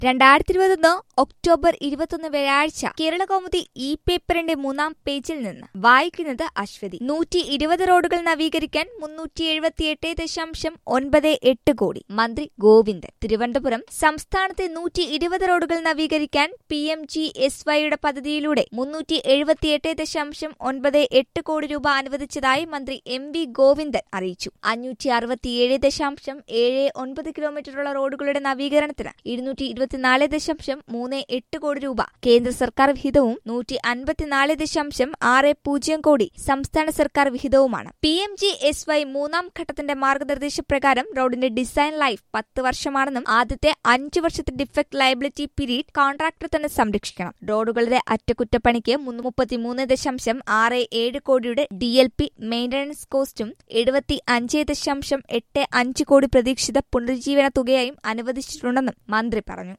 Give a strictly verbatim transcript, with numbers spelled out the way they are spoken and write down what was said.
രണ്ടായിരത്തി ഇരുപത്തൊന്ന് ഒക്ടോബർ ഇരുപത്തൊന്ന് വ്യാഴാഴ്ച കേരളകൗമുദി ഇ പേപ്പറിന്റെ മൂന്നാം പേജിൽ നിന്ന് വായിക്കുന്നത് അശ്വതി. നൂറ്റി ഇരുപത് റോഡുകൾ നവീകരിക്കാൻ മുന്നൂറ്റി എഴുപത്തിയെട്ട് ദശാംശം ഒൻപത് എട്ട് കോടി മന്ത്രി ഗോവിന്ദൻ. തിരുവനന്തപുരം സംസ്ഥാനത്തെ നൂറ്റി ഇരുപത് റോഡുകൾ നവീകരിക്കാൻ പി എം ജി എസ് വൈയുടെ പദ്ധതിയിലൂടെ മുന്നൂറ്റി എഴുപത്തിയെട്ട് ദശാംശം ഒൻപത് എട്ട് കോടി രൂപ അനുവദിച്ചതായി മന്ത്രി എം വി ഗോവിന്ദൻ അറിയിച്ചു. അഞ്ഞൂറ്റി അറുപത്തിയേഴ് ദശാംശം ഏഴ് ഒൻപത് കിലോമീറ്ററുള്ള റോഡുകളുടെ നവീകരണത്തിന് ഇരുന്നൂറ്റി ഇരുപത്തിനാല് ദശാംശം മൂന്ന് എട്ട് കോടി രൂപ കേന്ദ്ര സർക്കാർ വിഹിതവും നൂറ്റി അൻപത്തിനാല് ദശാംശം ആറ് പൂജ്യം കോടി സംസ്ഥാന സർക്കാർ വിഹിതവുമാണ്. P M G S Y മൂന്നാം ഘട്ടത്തിന്റെ മാർഗനിർദ്ദേശപ്രകാരം റോഡിന്റെ ഡിസൈൻ ലൈഫ് പത്ത് വർഷമാണെന്നും ആദ്യത്തെ അഞ്ചു വർഷത്തെ ഡിഫക്ട് ലയബിലിറ്റി പീരീഡ് കോൺട്രാക്ടർ തന്നെ സംരക്ഷിക്കണം. റോഡുകളുടെ അറ്റകുറ്റപ്പണിക്ക് മുപ്പത്തിമൂന്ന് ദശാംശം ആറ് ഏഴ് കോടിയുടെ ഡി എൽ പി മെയിന്റനൻസ് കോസ്റ്റും എഴുപത്തി അഞ്ച് ദശാംശം എട്ട് അഞ്ച് കോടി പ്രതീക്ഷിത പുനരുജ്ജീവന തുകയായും അനുവദിച്ചിട്ടുണ്ടെന്നും മന്ത്രി പറഞ്ഞു.